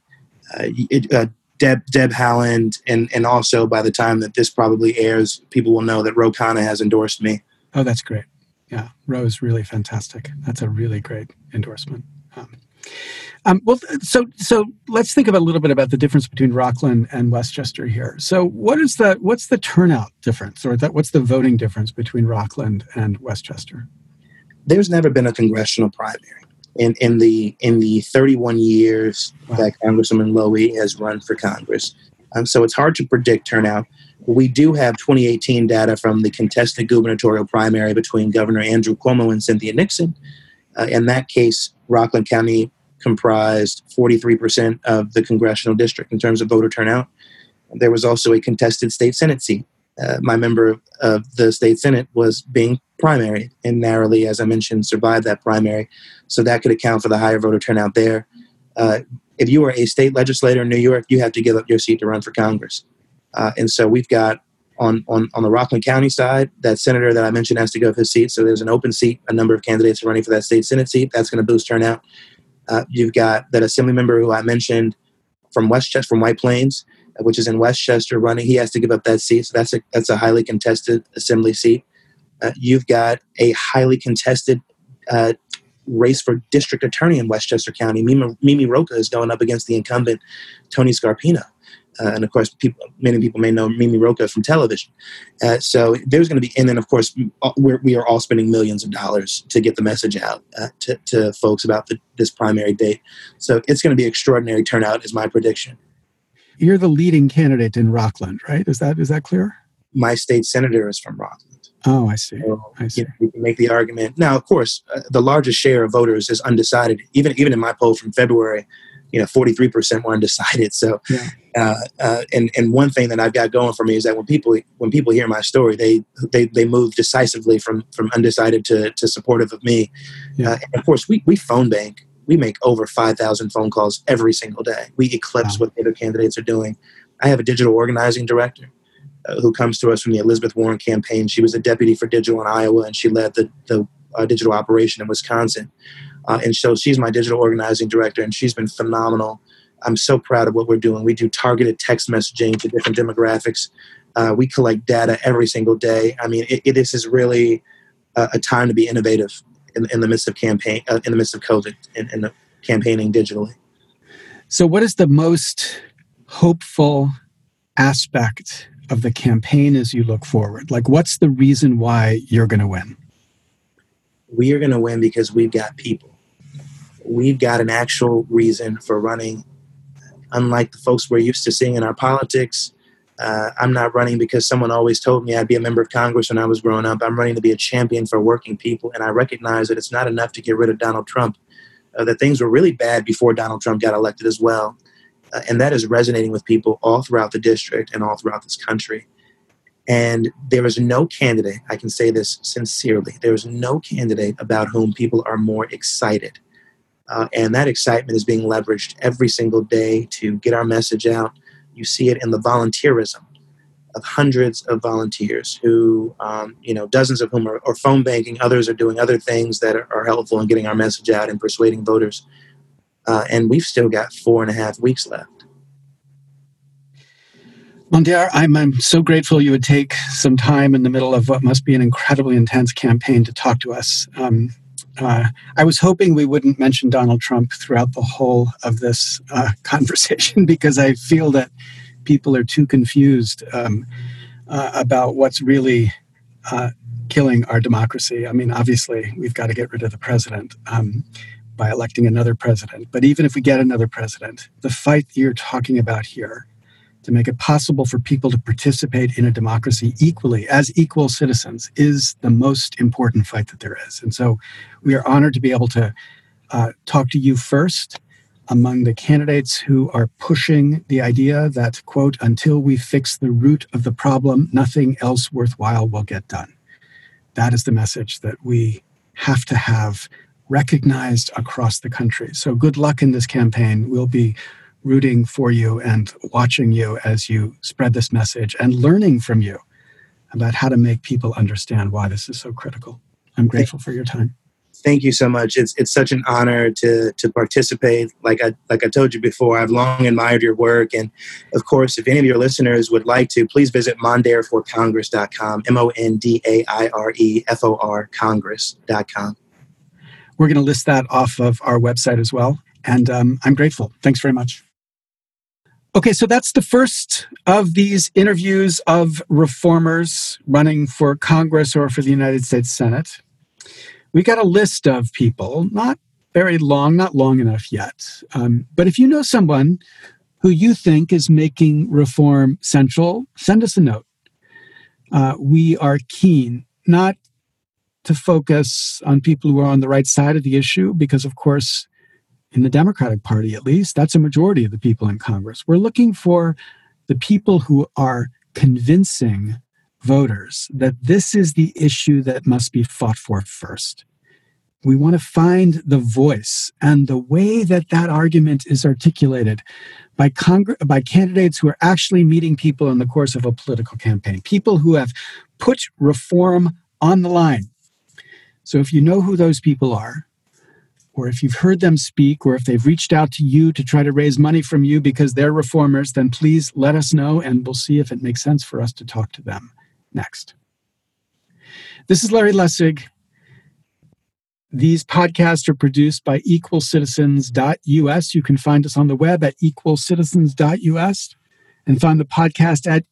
Deb Haaland, and also by the time that this probably airs, people will know that Ro Khanna has endorsed me. Oh, that's great. Yeah, Ro's really fantastic. That's a really great endorsement. So let's think about a little bit about the difference between Rockland and Westchester here. So what's the turnout difference, or what's the voting difference between Rockland and Westchester? There's never been a congressional primary in the 31 years that Congresswoman Lowy has run for Congress. So it's hard to predict turnout. We do have 2018 data from the contested gubernatorial primary between Governor Andrew Cuomo and Cynthia Nixon. In that case, Rockland County comprised 43% of the congressional district in terms of voter turnout. There was also a contested state Senate seat. My member of the state Senate was being primaried and narrowly, as I mentioned, survived that primary. So that could account for the higher voter turnout there. If you are a state legislator in New York, you have to give up your seat to run for Congress. And so we've got on the Rockland County side, that senator that I mentioned has to give up his seat. So there's an open seat, a number of candidates are running for that state Senate seat. That's going to boost turnout. You've got that assembly member who I mentioned from Westchester, from White Plains, which is in Westchester running. He has to give up that seat. So that's a highly contested assembly seat. You've got a highly contested race for district attorney in Westchester County. Mimi Rocha is going up against the incumbent Tony Scarpino. And of course, many people may know Mimi Rocha from television. So there's going to be, and then of course, we are all spending millions of dollars to get the message out to folks about this primary date. So it's going to be extraordinary turnout, is my prediction. You're the leading candidate in Rockland, right? Is that clear? My state senator is from Rockland. Oh, I see. So, I see. We can make the argument. Now, of course, the largest share of voters is undecided. Even in my poll from February, 43% were undecided. So, and one thing that I've got going for me is that when people hear my story, they move decisively from undecided to supportive of me. And of course, we phone bank. We make over 5,000 phone calls every single day. We eclipse what the other candidates are doing. I have a digital organizing director who comes to us from the Elizabeth Warren campaign. She was a deputy for digital in Iowa, and she led the digital operation in Wisconsin. And so she's my digital organizing director, and she's been phenomenal. I'm so proud of what we're doing. We do targeted text messaging to different demographics. We collect data every single day. I mean, this is really a time to be innovative in the midst of campaign, in the midst of COVID, and the campaigning digitally. So, what is the most hopeful aspect of the campaign as you look forward? Like, what's the reason why you're going to win? We are going to win because we've got people. We've got an actual reason for running. Unlike the folks we're used to seeing in our politics, I'm not running because someone always told me I'd be a member of Congress when I was growing up. I'm running to be a champion for working people, and I recognize that it's not enough to get rid of Donald Trump, that things were really bad before Donald Trump got elected as well. And that is resonating with people all throughout the district and all throughout this country. And there is no candidate, I can say this sincerely, there is no candidate about whom people are more excited. And that excitement is being leveraged every single day to get our message out. You see it in the volunteerism of hundreds of volunteers who, dozens of whom are phone banking. Others are doing other things that are helpful in getting our message out and persuading voters. And we've still got 4.5 weeks left. Mondaire, I'm so grateful you would take some time in the middle of what must be an incredibly intense campaign to talk to us. I was hoping we wouldn't mention Donald Trump throughout the whole of this conversation because I feel that people are too confused about what's really killing our democracy. I mean, obviously, we've got to get rid of the president by electing another president. But even if we get another president, the fight you're talking about here to make it possible for people to participate in a democracy equally as equal citizens is the most important fight that there is. And so we are honored to be able to talk to you first among the candidates who are pushing the idea that, quote, until we fix the root of the problem, nothing else worthwhile will get done. That is the message that we have to have recognized across the country. So good luck in this campaign. We'll be rooting for you and watching you as you spread this message and learning from you about how to make people understand why this is so critical. I'm grateful for your time. Thank you so much. It's such an honor to participate. Like I told you before, I've long admired your work. And of course, if any of your listeners would like to, please visit mondairforcongress.com, MONDAIREFOR Congress.com. We're going to list that off of our website as well. And I'm grateful. Thanks very much. Okay, so that's the first of these interviews of reformers running for Congress or for the United States Senate. We got a list of people, not very long, not long enough yet. But if you know someone who you think is making reform central, send us a note. We are keen not to focus on people who are on the right side of the issue, because, of course, in the Democratic Party, at least, that's a majority of the people in Congress. We're looking for the people who are convincing voters that this is the issue that must be fought for first. We want to find the voice and the way that that argument is articulated by candidates who are actually meeting people in the course of a political campaign, people who have put reform on the line. So if you know who those people are, or if you've heard them speak, or if they've reached out to you to try to raise money from you because they're reformers, then please let us know, and we'll see if it makes sense for us to talk to them next. This is Larry Lessig. These podcasts are produced by equalcitizens.us. You can find us on the web at equalcitizens.us and find the podcast at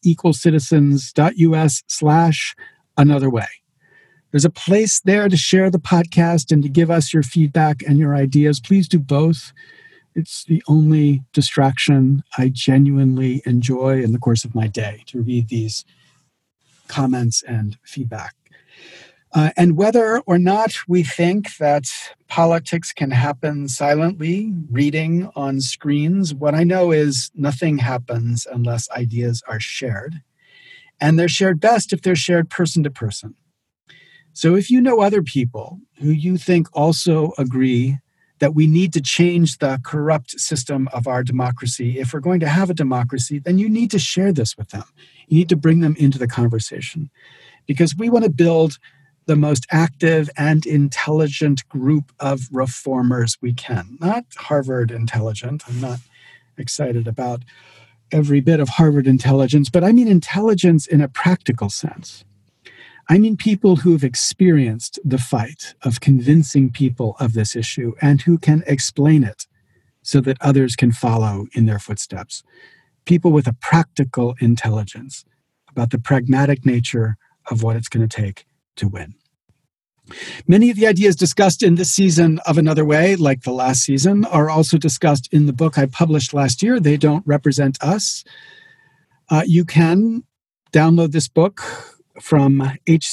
equalcitizens.us/anotherway. There's a place there to share the podcast and to give us your feedback and your ideas. Please do both. It's the only distraction I genuinely enjoy in the course of my day, to read these comments and feedback. And whether or not we think that politics can happen silently, reading on screens, what I know is nothing happens unless ideas are shared. And they're shared best if they're shared person to person. So if you know other people who you think also agree that we need to change the corrupt system of our democracy, if we're going to have a democracy, then you need to share this with them. You need to bring them into the conversation, because we want to build the most active and intelligent group of reformers we can. Not Harvard intelligent. I'm not excited about every bit of Harvard intelligence, but I mean intelligence in a practical sense. I mean people who've experienced the fight of convincing people of this issue and who can explain it so that others can follow in their footsteps. People with a practical intelligence about the pragmatic nature of what it's going to take to win. Many of the ideas discussed in this season of Another Way, like the last season, are also discussed in the book I published last year. They don't represent us. You can download this book from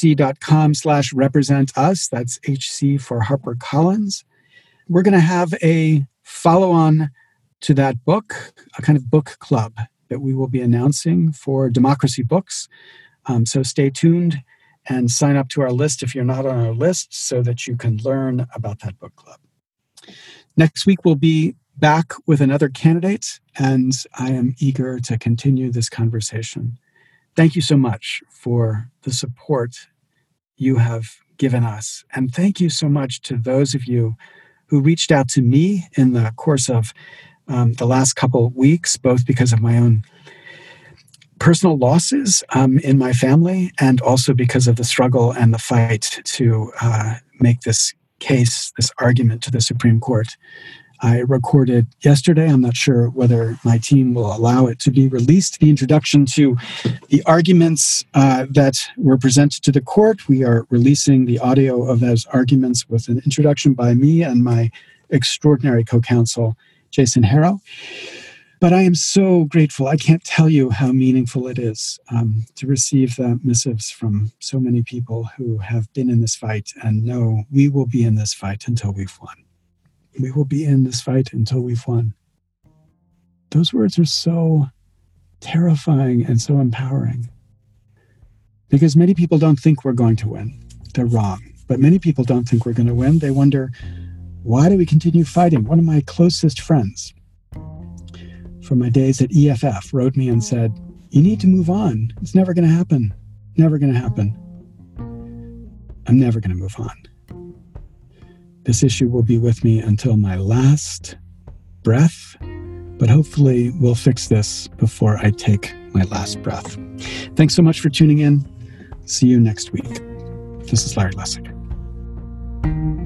hc.com/representus. That's HC for HarperCollins. We're going to have a follow-on to that book, a kind of book club that we will be announcing for Democracy Books. So stay tuned and sign up to our list if you're not on our list so that you can learn about that book club. Next week, we'll be back with another candidate, and I am eager to continue this conversation. Thank you so much for the support you have given us. And thank you so much to those of you who reached out to me in the course of the last couple of weeks, both because of my own personal losses in my family and also because of the struggle and the fight to make this case, this argument to the Supreme Court. I recorded yesterday. I'm not sure whether my team will allow it to be released. The introduction to the arguments that were presented to the court. We are releasing the audio of those arguments with an introduction by me and my extraordinary co-counsel, Jason Harrow. But I am so grateful. I can't tell you how meaningful it is to receive the missives from so many people who have been in this fight and know we will be in this fight until we've won. We will be in this fight until we've won. Those words are so terrifying and so empowering. Because many people don't think we're going to win. They're wrong. But many people don't think we're going to win. They wonder, why do we continue fighting? One of my closest friends from my days at EFF wrote me and said, you need to move on. It's never going to happen. Never going to happen. I'm never going to move on. This issue will be with me until my last breath, but hopefully we'll fix this before I take my last breath. Thanks so much for tuning in. See you next week. This is Larry Lessig.